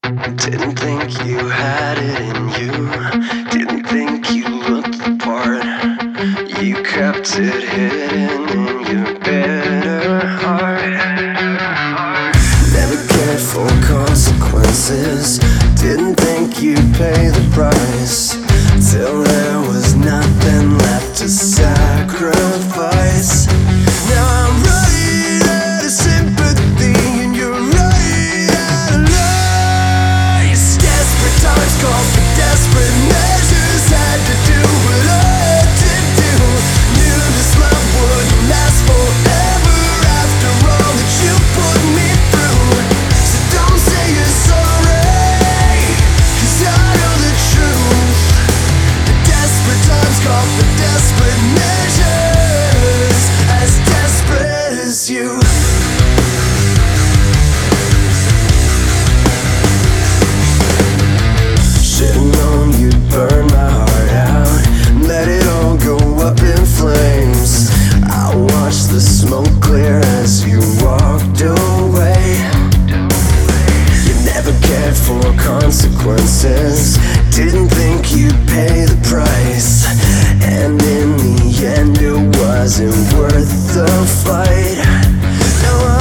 Didn't think you had it in you. Didn't think you looked the part. You kept it hidden in your bitter heart. Never cared for consequences. Didn't think you'd pay the price, till there was nothing left to sacrifice. Now I'm running out of sympathy, and you're running out of lies. Desperate times call for desperate measures. Had to do what I had to do. Knew this love wouldn't last forever after all that you put me through. So don't say you're sorry, 'cause I know the truth. Desperate times call for desperate measures, as desperate as you. Should've known you'd burn my heart out, let it all go up in flames. I watched the smoke clear as you walked away. You never cared for consequences. Didn't think you'd pay the price, and in the end it wasn't worth the fight. Now